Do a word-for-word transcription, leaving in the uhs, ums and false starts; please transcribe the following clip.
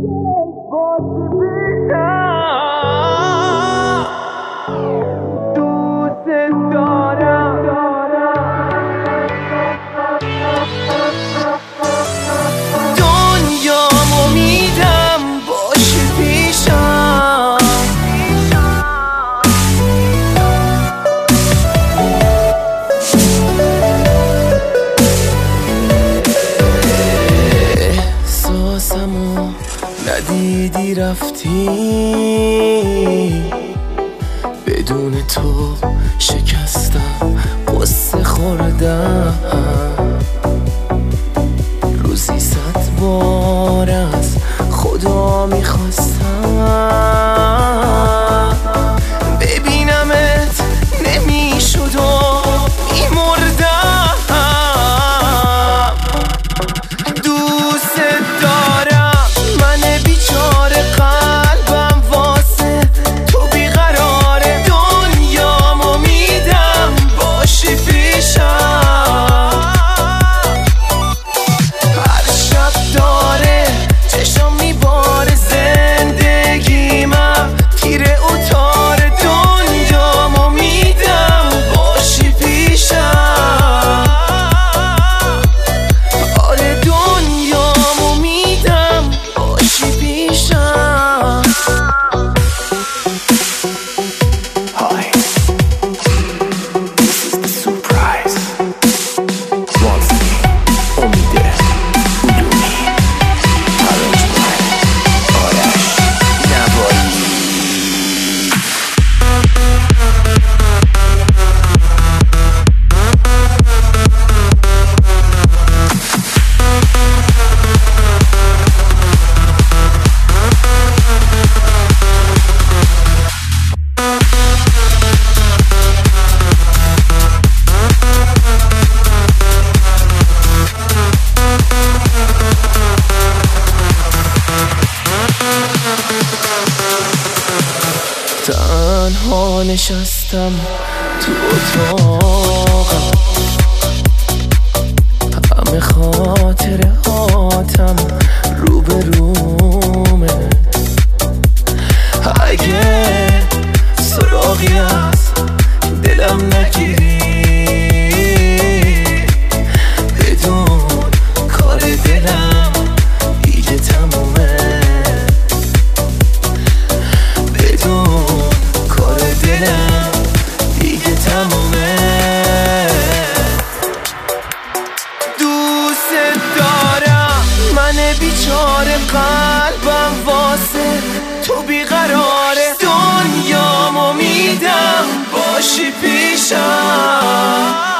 ندیدی رفتی، بدون تو شکستم، قصه خوردم، روزی صد بار از خدا میخواستم ببینمت، نمیشد و میمردم. دوست دارم، من بیچاره قلبم واسه تو بیقراره، دنیامو میدم باشی پیشم. هر شب داره چشم میباره زندگیمم، تیره اتاره، دنیامو میدم باشی پیشم. آره دنیامو میدم باشی پیشم. Hi, this is the surprise. Monsi, Omide, Udumi, Arrangement, Arash, Navai. تنها نشستم تو اتاقم، همه خاطراتم روبرومه. اگه سراغی از دلم نگیری، بدون کار دلم دیگه تمومه. بدون کار دلم دیگه تمومه. دوست دارم، من بیچاره قلبم واسه تو بیقراره، دنیامو میدم باشی پیشم.